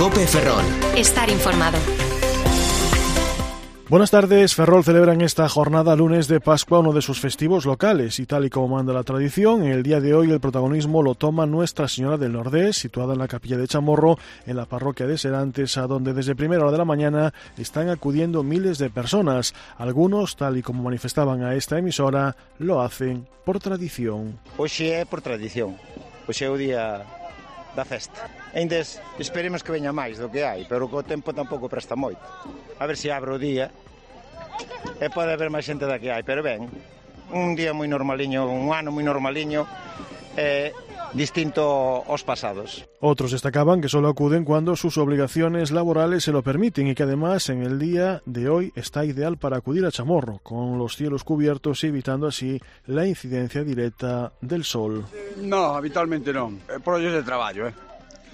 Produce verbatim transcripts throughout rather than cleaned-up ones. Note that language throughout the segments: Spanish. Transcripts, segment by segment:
Cope Ferrol. Estar informado. Buenas tardes. Ferrol celebra en esta jornada lunes de Pascua uno de sus festivos locales y tal y como manda la tradición, en el día de hoy el protagonismo lo toma Nuestra Señora del Nordés, situada en la capilla de Chamorro, en la parroquia de Serantes, a donde desde primera hora de la mañana están acudiendo miles de personas. Algunos, tal y como manifestaban a esta emisora, lo hacen por tradición. Hoxe é por tradición, hoxe é o día da festa. Ainda esperemos que veña máis do que hai, pero o tempo tampouco presta moito. A ver se abre o día e pode haber máis xente da que hai, pero ben, un día moi normaliño, un ano moi normaliño, eh, distinto aos pasados. Otros destacaban que solo acuden cuando sus obligaciones laborales se lo permiten y que además en el día de hoy está ideal para acudir a Chamorro, con los cielos cubiertos y evitando así la incidencia directa del sol. No, habitualmente non, é por ollos de traballo, eh.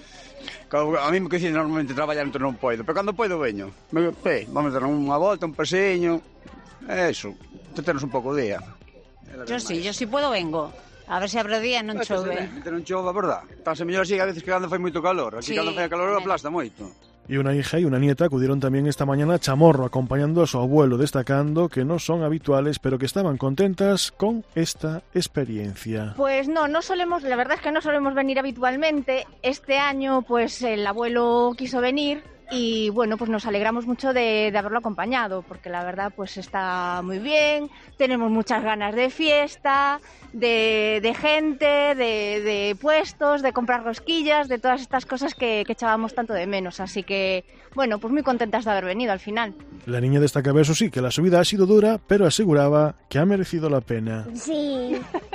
A mí me coincide normalmente traballar, entón non poido, pero cando poido veño. Me, pe, vamos a dar unha volta, un paseño, eso, teternos un pouco o día. Yo sí, yo si puedo vengo. A ver se abre o día e non chove. Se non chove, a verdad. Tanse mellor así, a veces que cando fai moito calor. Aquí sí, cando fai calor aplasta moito. Y una hija y una nieta acudieron también esta mañana a Chamorro, acompañando a su abuelo, destacando que no son habituales, pero que estaban contentas con esta experiencia. Pues no, no solemos, la verdad es que no solemos venir habitualmente. Este año, pues el abuelo quiso venir y bueno, pues nos alegramos mucho de, de haberlo acompañado, porque la verdad pues está muy bien, tenemos muchas ganas de fiesta, de, de gente, de, de puestos, de comprar rosquillas, de todas estas cosas que, que echábamos tanto de menos, así que bueno, pues muy contentas de haber venido al final. La niña destacaba, eso sí, que la subida ha sido dura, pero aseguraba que ha merecido la pena. Sí,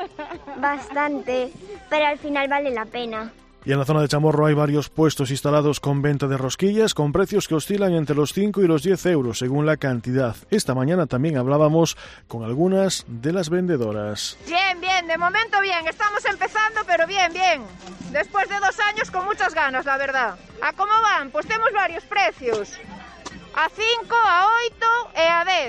bastante, pero al final vale la pena. Y en la zona de Chamorro hay varios puestos instalados con venta de rosquillas con precios que oscilan entre los cinco y los diez euros según la cantidad. Esta mañana también hablábamos con algunas de las vendedoras. Bien, bien, de momento bien, estamos empezando, pero bien, bien. Después de dos años con muchas ganas, la verdad. ¿A cómo van? Pues tenemos varios precios. A cinco, a oito e a dez.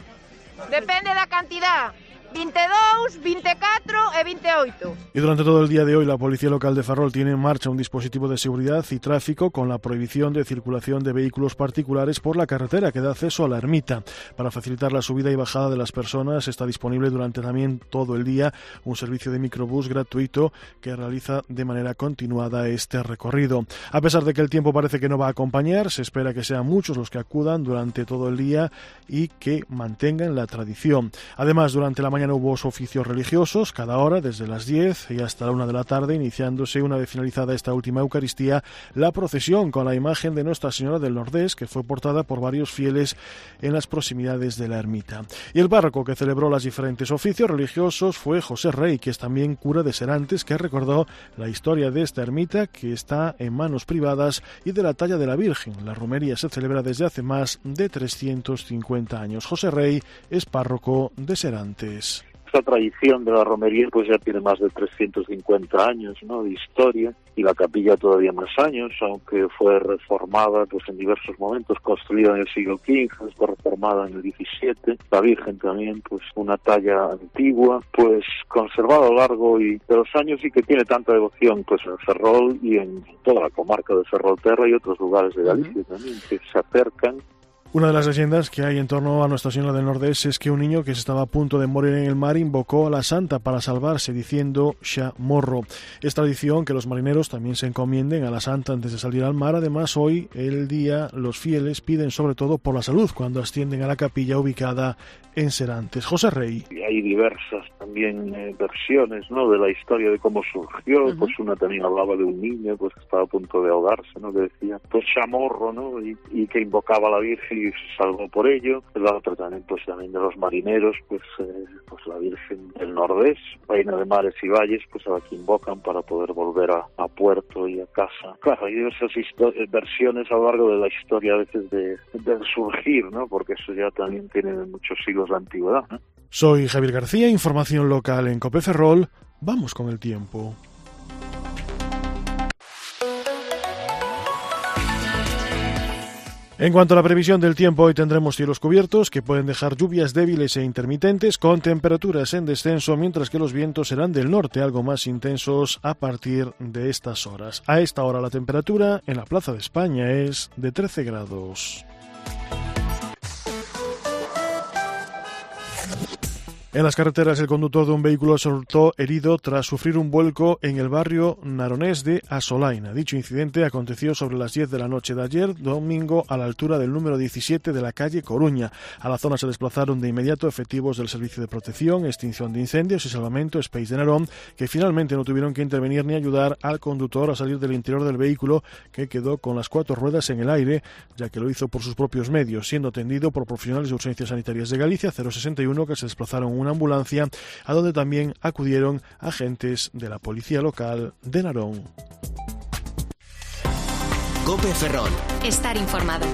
Depende da cantidad. veintidós, veinticuatro e veintiocho. Y durante todo el día de hoy la Policía Local de Ferrol tiene en marcha un dispositivo de seguridad y tráfico con la prohibición de circulación de vehículos particulares por la carretera que da acceso a la ermita. Para facilitar la subida y bajada de las personas está disponible durante también todo el día un servicio de microbús gratuito que realiza de manera continuada este recorrido. A pesar de que el tiempo parece que no va a acompañar, se espera que sean muchos los que acudan durante todo el día y que mantengan la tradición. Además, durante la mañana hubo oficios religiosos cada hora desde las diez y hasta la una de la tarde, iniciándose una vez finalizada esta última Eucaristía, la procesión con la imagen de Nuestra Señora del Nordés, que fue portada por varios fieles en las proximidades de la ermita. Y el párroco que celebró los diferentes oficios religiosos fue José Rey, que es también cura de Serantes, que recordó la historia de esta ermita que está en manos privadas y de la talla de la Virgen. La romería se celebra desde hace más de trescientos cincuenta años. José Rey es párroco de Serantes. Esta tradición de la romería pues ya tiene más de trescientos cincuenta años, ¿no?, de historia, y la capilla todavía más años, aunque fue reformada pues en diversos momentos, construida en el siglo quince, fue reformada en el diecisiete, la Virgen también pues una talla antigua, pues conservada a lo largo y de los años y que tiene tanta devoción pues en Ferrol y en toda la comarca de Ferrolterra y otros lugares de Galicia uh-huh. también, que se acercan. Una de las leyendas que hay en torno a Nuestra Señora del Nordés es que un niño que se estaba a punto de morir en el mar invocó a la santa para salvarse diciendo xa morro. Es tradición que los marineros también se encomienden a la santa antes de salir al mar. Además, hoy, el día, los fieles piden sobre todo por la salud cuando ascienden a la capilla ubicada en Serantes. José Rey. Hay diversas también eh, versiones, ¿no?, de la historia de cómo surgió. Uh-huh. Pues una también hablaba de un niño pues que estaba a punto de ahogarse, ¿no?, que decía pues xa morro, ¿no?, y, y que invocaba a la Virgen y se salvó por ello. La otra también pues también de los marineros, pues eh, pues la Virgen del Nordés, reina de mares y valles, pues a la que invocan para poder volver a, a puerto y a casa. Claro, hay diversas histo- versiones a lo largo de la historia a veces de, del surgir, ¿no?, porque eso ya también tiene muchos siglos de antigüedad, ¿no? Soy Javier García, información local en Cope Ferrol. Vamos con el tiempo. En cuanto a la previsión del tiempo, hoy tendremos cielos cubiertos que pueden dejar lluvias débiles e intermitentes con temperaturas en descenso, mientras que los vientos serán del norte, algo más intensos a partir de estas horas. A esta hora la temperatura en la Plaza de España es de trece grados. En las carreteras, el conductor de un vehículo resultó herido tras sufrir un vuelco en el barrio naronés de Asolaina. Dicho incidente aconteció sobre las diez de la noche de ayer, domingo, a la altura del número diecisiete de la calle Coruña. A la zona se desplazaron de inmediato efectivos del Servicio de Protección, Extinción de Incendios y Salvamento Space de Narón, que finalmente no tuvieron que intervenir ni ayudar al conductor a salir del interior del vehículo, que quedó con las cuatro ruedas en el aire, ya que lo hizo por sus propios medios, siendo atendido por profesionales de urgencias sanitarias de Galicia cero sesenta y uno, que se desplazaron una ambulancia, a donde también acudieron agentes de la policía local de Narón. COPE Ferrol. Estar informado.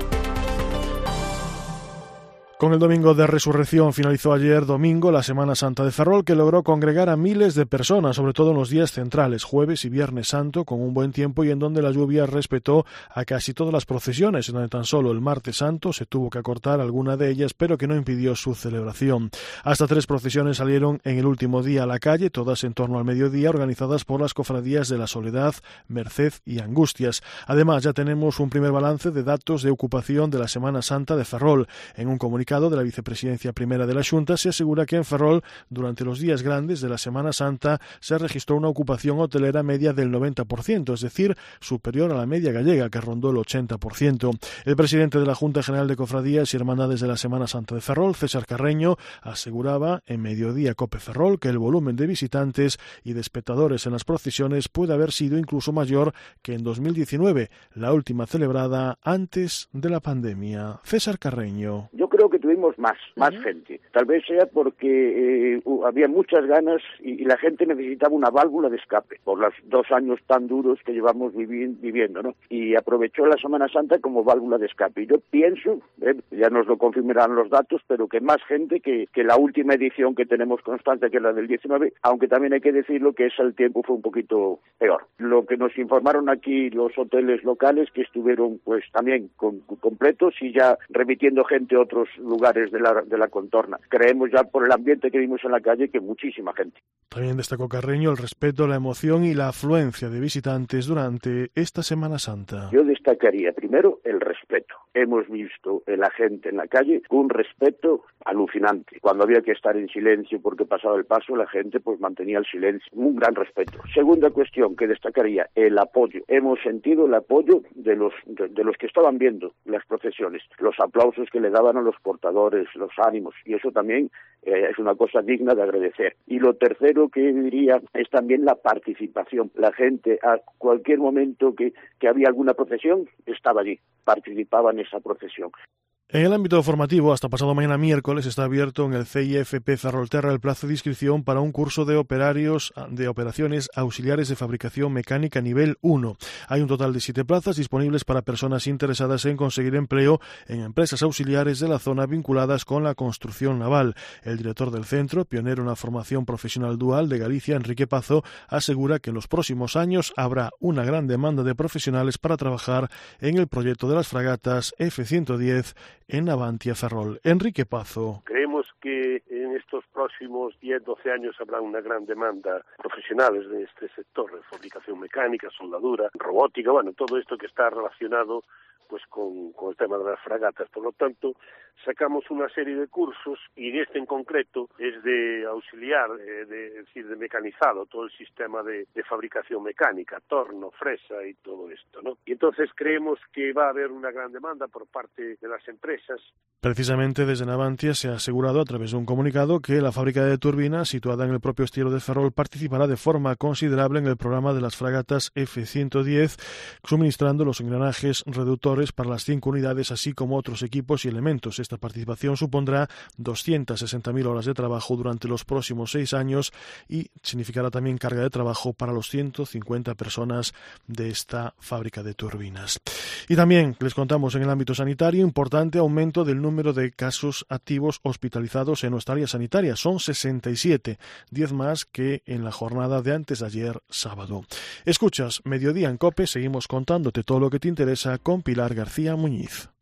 Con el Domingo de Resurrección finalizó ayer domingo la Semana Santa de Ferrol, que logró congregar a miles de personas, sobre todo en los días centrales, jueves y viernes santo, con un buen tiempo y en donde la lluvia respetó a casi todas las procesiones, en donde tan solo el martes santo se tuvo que acortar alguna de ellas, pero que no impidió su celebración. Hasta tres procesiones salieron en el último día a la calle, todas en torno al mediodía, organizadas por las cofradías de la Soledad, Merced y Angustias. Además, ya tenemos un primer balance de datos de ocupación de la Semana Santa de Ferrol. En un comunicado de la Vicepresidencia Primera de la Xunta se asegura que en Ferrol, durante los días grandes de la Semana Santa, se registró una ocupación hotelera media del noventa por ciento, es decir, superior a la media gallega, que rondó el ochenta por ciento. El presidente de la Junta General de Cofradías y Hermandades de la Semana Santa de Ferrol, César Carreño, aseguraba en Mediodía Cope Ferrol que el volumen de visitantes y de espectadores en las procesiones puede haber sido incluso mayor que en dos mil diecinueve, la última celebrada antes de la pandemia. César Carreño. Yo creo que tuvimos más, más uh-huh. gente. Tal vez sea porque eh, había muchas ganas y, y la gente necesitaba una válvula de escape por los dos años tan duros que llevamos vivi- viviendo, ¿no? Y aprovechó la Semana Santa como válvula de escape. Y yo pienso, eh, ya nos lo confirmarán los datos, pero que más gente que, que la última edición que tenemos constante, que es la del diecinueve, aunque también hay que decirlo que ese el tiempo fue un poquito peor. Lo que nos informaron aquí los hoteles locales, que estuvieron pues también con, completos y ya remitiendo gente a otros lugares de la, de la contorna. Creemos ya por el ambiente que vimos en la calle que muchísima gente. También destacó Carreño el respeto, la emoción y la afluencia de visitantes durante esta Semana Santa. Yo destacaría primero el respeto. Hemos visto a la gente en la calle con un respeto alucinante. Cuando había que estar en silencio porque pasaba el paso, la gente pues mantenía el silencio. Un gran respeto. Segunda cuestión que destacaría, el apoyo. Hemos sentido el apoyo de los, de, de los que estaban viendo las procesiones, los aplausos que le daban a los portadores, los ánimos, y eso también eh, es una cosa digna de agradecer. Y lo tercero que diría es también la participación. La gente a cualquier momento que, que había alguna procesión estaba allí, participaba en esa procesión. En el ámbito formativo, hasta pasado mañana miércoles está abierto en el C I F P Ferrolterra el plazo de inscripción para un curso de operarios de operaciones auxiliares de fabricación mecánica nivel uno. Hay un total de siete plazas disponibles para personas interesadas en conseguir empleo en empresas auxiliares de la zona vinculadas con la construcción naval. El director del centro, pionero en la formación profesional dual de Galicia, Enrique Pazo, asegura que en los próximos años habrá una gran demanda de profesionales para trabajar en el proyecto de las fragatas F ciento diez en Navantia Ferrol. Enrique Pazo. Creemos que en estos próximos diez a doce años habrá una gran demanda de profesionales de este sector, de fabricación mecánica, soldadura, robótica, bueno, todo esto que está relacionado pues con, con el tema de las fragatas. Por lo tanto, sacamos una serie de cursos y este en concreto es de auxiliar, eh, de, es decir, de mecanizado, todo el sistema de, de fabricación mecánica, torno, fresa y todo esto, ¿no? Y entonces creemos que va a haber una gran demanda por parte de las empresas. Precisamente desde Navantia se ha asegurado a través de un comunicado que la fábrica de turbinas, situada en el propio estilo de Ferrol, participará de forma considerable en el programa de las fragatas F ciento diez, suministrando los engranajes reductores para las cinco unidades, así como otros equipos y elementos. Esta participación supondrá doscientas sesenta mil horas de trabajo durante los próximos seis años y significará también carga de trabajo para los ciento cincuenta personas de esta fábrica de turbinas. Y también les contamos en el ámbito sanitario importante aumento del número de casos activos hospitalizados en nuestra área sanitaria. Son sesenta y siete, diez más que en la jornada de antes de ayer sábado. Escuchas Mediodía en COPE, seguimos contándote todo lo que te interesa con Pilar García Muñiz.